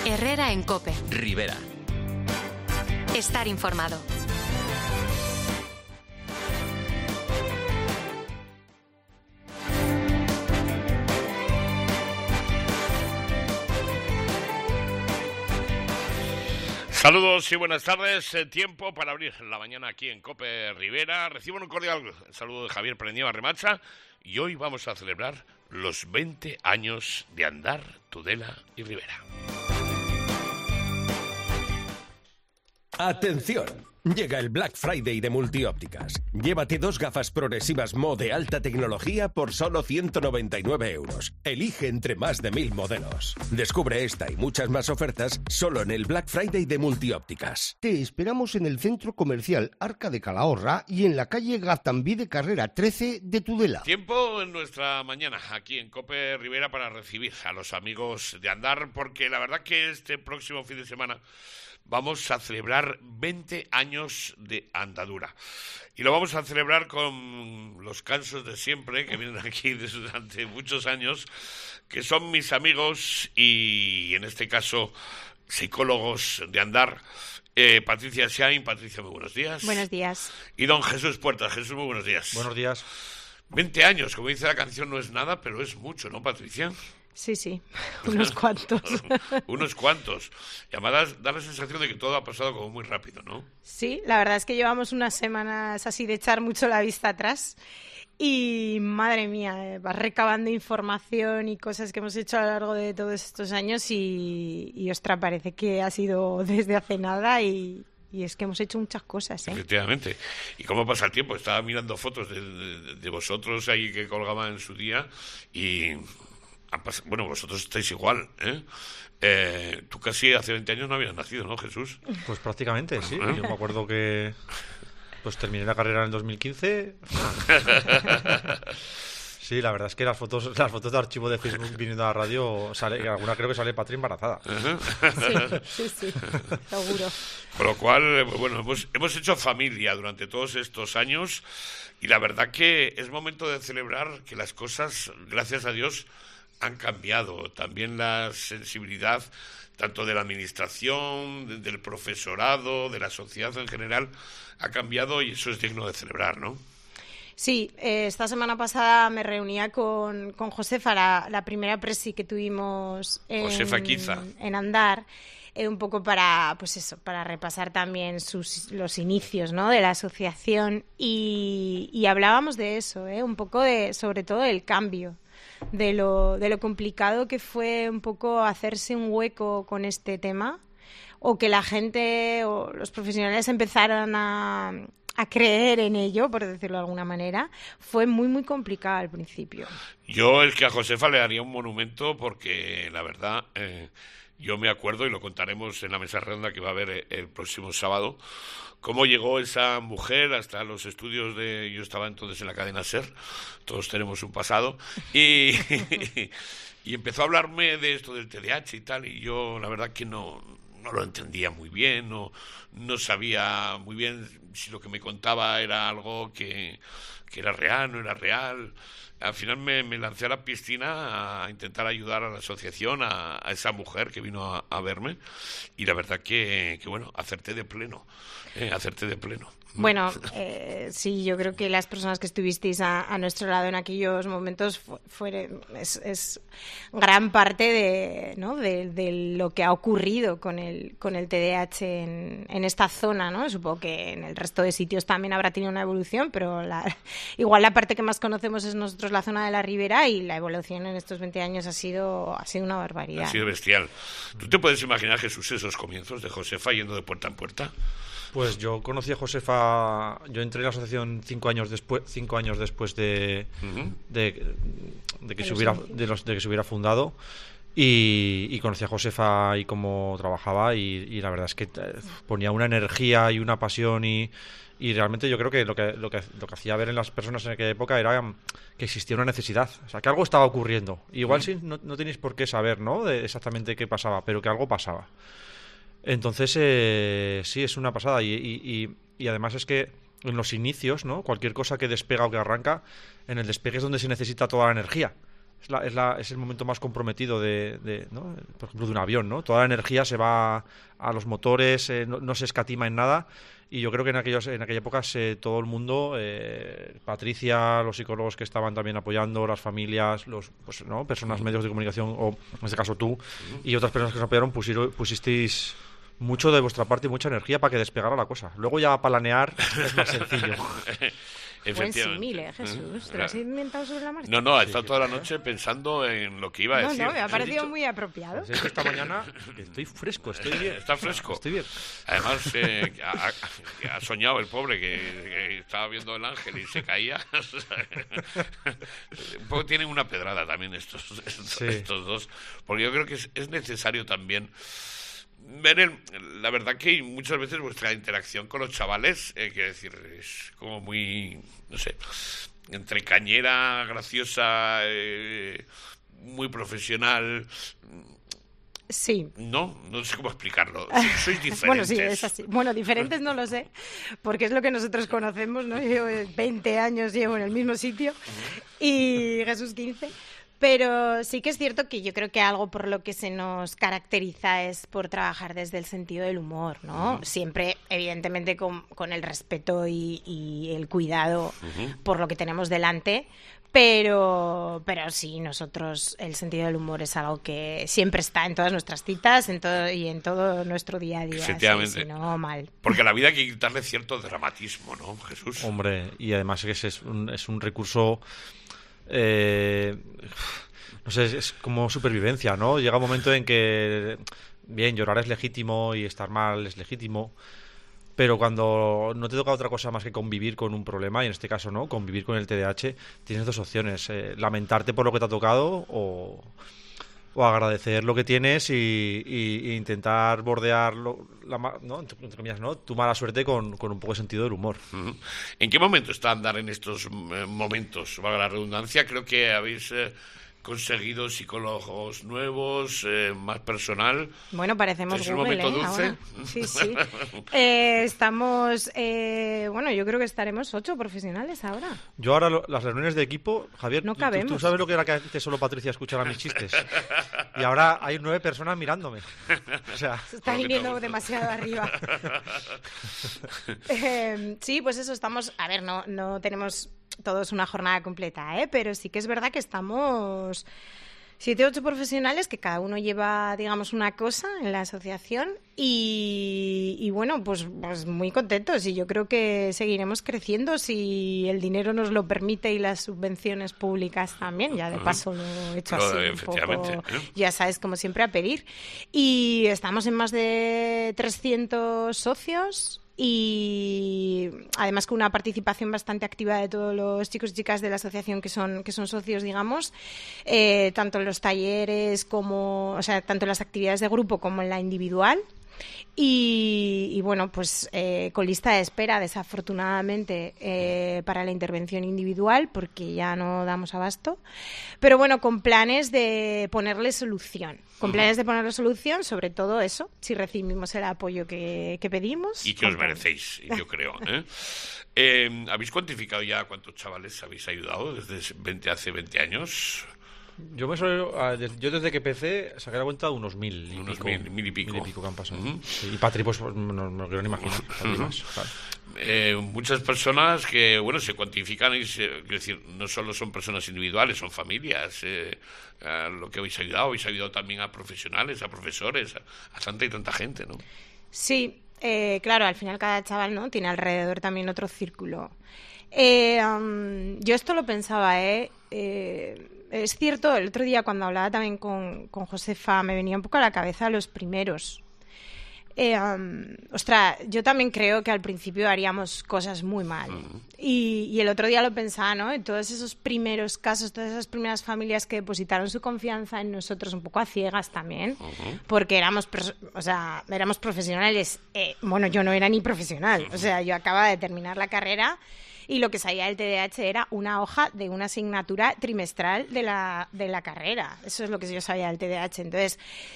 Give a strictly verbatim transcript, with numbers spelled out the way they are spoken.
Herrera en COPE. Rivera. Estar informado. Saludos y buenas tardes. Eh, tiempo para abrir la mañana aquí en COPE Rivera. Recibo un cordial saludo de Javier Preñeva Remacha y hoy vamos a celebrar los veinte años de Andar, Tudela y Rivera. ¡Atención! Llega el Black Friday de Multiópticas. Llévate dos gafas progresivas Mo de alta tecnología por solo ciento noventa y nueve euros. Elige entre más de mil modelos. Descubre esta y muchas más ofertas solo en el Black Friday de Multiópticas. Te esperamos en el centro comercial Arca de Calahorra y en la calle Gaztambí de Carrera trece de Tudela. Tiempo en nuestra mañana aquí en COPE Rivera para recibir a los amigos de Andar, porque la verdad que este próximo fin de semana vamos a celebrar veinte años de andadura. Y lo vamos a celebrar con los cansos de siempre, que vienen aquí durante muchos años, que son mis amigos y, en este caso, psicólogos de Andar. Eh, Patricia Shain. Patricia, muy buenos días. Buenos días. Y don Jesús Puertas. Jesús, muy buenos días. Buenos días. veinte años, como dice la canción, no es nada, pero es mucho, ¿no, Patricia? Sí, sí, unos cuantos. Unos cuantos. Y además da la sensación de que todo ha pasado como muy rápido, ¿no? Sí, la verdad es que llevamos unas semanas así de echar mucho la vista atrás y, madre mía, eh, vas recabando información y cosas que hemos hecho a lo largo de todos estos años y, y ostras, parece que ha sido desde hace nada y... Y es que hemos hecho muchas cosas, ¿eh? Efectivamente. ¿Y cómo pasa el tiempo? Estaba mirando fotos de, de, de vosotros ahí que colgaban en su día y... Bueno, vosotros estáis igual, ¿eh? Eh, tú casi hace veinte años no habías nacido, ¿no, Jesús? Pues prácticamente, sí. ¿Eh? Yo me acuerdo que pues terminé la carrera en el dos mil quince. Sí, la verdad es que las fotos las fotos de archivo de Facebook viniendo a la radio, sale, alguna creo que sale Patri embarazada. Sí, sí, sí, seguro. Con lo cual, bueno, hemos, hemos hecho familia durante todos estos años y la verdad que es momento de celebrar que las cosas, gracias a Dios, han cambiado. También la sensibilidad tanto de la administración, del profesorado, de la sociedad en general, ha cambiado y eso es digno de celebrar, ¿no? Sí, eh, esta semana pasada me reunía con, con Josefa, la, la primera presi que tuvimos en, Josefa Quiza. en Andar, eh, un poco para, pues eso, para repasar también sus, los inicios, ¿no?, de la asociación y, y hablábamos de eso, ¿eh? Un poco de, sobre todo del cambio, de lo, de lo complicado que fue un poco hacerse un hueco con este tema o que la gente o los profesionales empezaran a... a creer en ello, por decirlo de alguna manera, fue muy, muy complicado al principio. Yo es que a Josefa le haría un monumento porque, la verdad, eh, yo me acuerdo, y lo contaremos en la mesa redonda que va a haber el próximo sábado, cómo llegó esa mujer hasta los estudios de... Yo estaba entonces en la cadena SER, todos tenemos un pasado, y, y empezó a hablarme de esto del T D A H y tal, y yo la verdad que no... no lo entendía muy bien, no, no sabía muy bien si lo que me contaba era algo que, que era real, no era real. Al final me, me lancé a la piscina a intentar ayudar a la asociación, a, a esa mujer que vino a, a verme, y la verdad que, que bueno, acerté de pleno, eh, acerté de pleno. Bueno, eh, sí, yo creo que las personas que estuvisteis a, a nuestro lado en aquellos momentos fu- fue, es, es gran parte de, ¿no?, de, de lo que ha ocurrido con el, con el T D A H en, en esta zona, ¿no? Supongo que en el resto de sitios también habrá tenido una evolución, pero la, igual la parte que más conocemos es nosotros la zona de la Ribera y la evolución en estos veinte años ha sido, ha sido una barbaridad. Ha sido bestial. ¿Tú te puedes imaginar, Jesús, esos comienzos de Josefa yendo de puerta en puerta? Pues yo conocí a Josefa, yo entré en la asociación cinco años después, cinco años después de, uh-huh. de, de que se hubiera, de, los, de que se hubiera fundado, y, y conocí a Josefa y cómo trabajaba y, y la verdad es que ponía una energía y una pasión y, y realmente yo creo que lo que lo que lo que hacía ver en las personas en aquella época era que existía una necesidad, o sea, que algo estaba ocurriendo. Igual uh-huh. sí, no, no tenéis por qué saber, ¿no?, de exactamente qué pasaba, pero que algo pasaba. Entonces, eh, sí, es una pasada y, y, y, y además es que en los inicios, ¿no?, cualquier cosa que despega o que arranca, en el despegue es donde se necesita toda la energía. es, la, es, la, es el momento más comprometido de, de ¿no? por ejemplo, de un avión, ¿no? Toda la energía se va a los motores, eh, no, no se escatima en nada. Y yo creo que en aquellos en aquella época eh, todo el mundo, eh, Patricia, los psicólogos que estaban también apoyando, las familias, los pues, ¿no? personas, medios de comunicación, o en este caso tú, y otras personas que nos apoyaron, pusieron, pusisteis mucho de vuestra parte y mucha energía para que despegara la cosa. Luego ya planear es más sencillo. Buen símil, ¿eh, Jesús? ¿Te lo has inventado sobre la marcha? No, no, he Sí, estado sí, toda la claro. noche pensando en lo que iba a No, decir. no, me ha He parecido dicho- muy apropiado. Pues es que esta mañana estoy fresco, estoy bien. Está fresco. Estoy bien. Además, eh, ha, ha- ha soñado el pobre que, que estaba viendo el ángel y se caía. Un poco tienen una pedrada también estos, estos, Sí. estos dos. Porque yo creo que es, es necesario también ver el- la verdad que muchas veces vuestra interacción con los chavales, eh, quiero decir, es como muy, no sé, entre cañera, graciosa, eh, muy profesional. Sí. No, no sé cómo explicarlo. Sois- Sois diferentes. Bueno, sí, es así. Bueno, diferentes no lo sé, porque es lo que nosotros conocemos, ¿no? Yo llevo veinte años, llevo en el mismo sitio y Jesús quince. Pero sí que es cierto que yo creo que algo por lo que se nos caracteriza es por trabajar desde el sentido del humor, ¿no? Uh-huh. Siempre, evidentemente, con, con el respeto y, y el cuidado uh-huh. por lo que tenemos delante, pero, pero sí, nosotros el sentido del humor es algo que siempre está en todas nuestras citas en todo, y en todo nuestro día a día. Efectivamente. Sí, sí, no, mal. Porque a la vida hay que quitarle cierto dramatismo, ¿no, Jesús? Hombre, y además es, es, un, es un recurso... Eh, no sé, es como supervivencia, ¿no? Llega un momento en que, bien, llorar es legítimo y estar mal es legítimo, pero cuando no te toca otra cosa más que convivir con un problema, y en este caso no, convivir con el T D A H, tienes dos opciones, eh, lamentarte por lo que te ha tocado o, o agradecer lo que tienes y, y, y intentar bordear lo, la, ¿no? Entre, entre comillas, ¿no? tu mala suerte con, con un poco de sentido del humor. Uh-huh. ¿En qué momento está andar en estos eh, momentos? Valga la redundancia, creo que habéis eh, conseguido psicólogos nuevos, eh, más personal. Bueno, parecemos ¿Es Google, un momento ¿eh? dulce? Ahora. Sí, sí. eh, estamos, eh, bueno, yo creo que estaremos ocho profesionales ahora. Yo ahora, lo, las reuniones de equipo, Javier, no tú, cabemos. tú sabes lo que era que antes solo Patricia escuchara mis chistes. Y ahora hay nueve personas mirándome. O sea, se está viniendo demasiado arriba. eh, sí, pues eso, estamos, a ver, no, no tenemos todos una jornada completa, ¿eh? Pero sí que es verdad que estamos siete, ocho profesionales que cada uno lleva, digamos, una cosa en la asociación y, y bueno, pues, pues muy contentos y yo creo que seguiremos creciendo si el dinero nos lo permite y las subvenciones públicas también, ya de paso lo he hecho Lo, así un poco, ya sabes, como siempre, a pedir. Y estamos en más de trescientos socios y además con una participación bastante activa de todos los chicos y chicas de la asociación que son que son socios, digamos, eh, tanto en los talleres como, o sea, tanto en las actividades de grupo como en la individual. Y, y bueno, pues eh, con lista de espera, desafortunadamente, eh, para la intervención individual, porque ya no damos abasto. Pero bueno, con planes de ponerle solución. Con planes de ponerle solución, sobre todo eso, si recibimos el apoyo que, que pedimos. Y que os merecéis, yo creo. ¿eh? Eh, ¿Habéis cuantificado ya cuántos chavales habéis ayudado desde veinte, hace veinte años? Yo me suelo, yo desde que empecé saqué la cuenta de unos mil y unos pico, mil, mil y pico. Mil y pico que han pasado. Uh-huh. Sí, y Patri, pues no, no me lo quiero ni imaginar. Patri Uh-huh. más, claro. eh, muchas personas que, bueno, se cuantifican y se, quiero decir, no solo son personas individuales, son familias. Eh, a lo que habéis ayudado, habéis ayudado también a profesionales, a profesores, a, a tanta y tanta gente, ¿no? Sí, eh, claro, al final cada chaval, ¿no?, tiene alrededor también otro círculo. Eh, um, yo esto lo pensaba, ¿eh? eh Es cierto, el otro día cuando hablaba también con, con Josefa me venía un poco a la cabeza los primeros. Eh, um, ostras, yo también creo que al principio haríamos cosas muy mal. Uh-huh. Y, y el otro día lo pensaba, ¿no? En todos esos primeros casos, todas esas primeras familias que depositaron su confianza en nosotros, un poco a ciegas también, uh-huh. porque éramos, o sea, éramos profesionales. Eh, bueno, yo no era ni profesional, uh-huh. o sea, yo acababa de terminar la carrera. Y lo que salía del T D A H era una hoja de una asignatura trimestral de la, de la carrera. Eso es lo que yo sabía del T D A H. Entonces,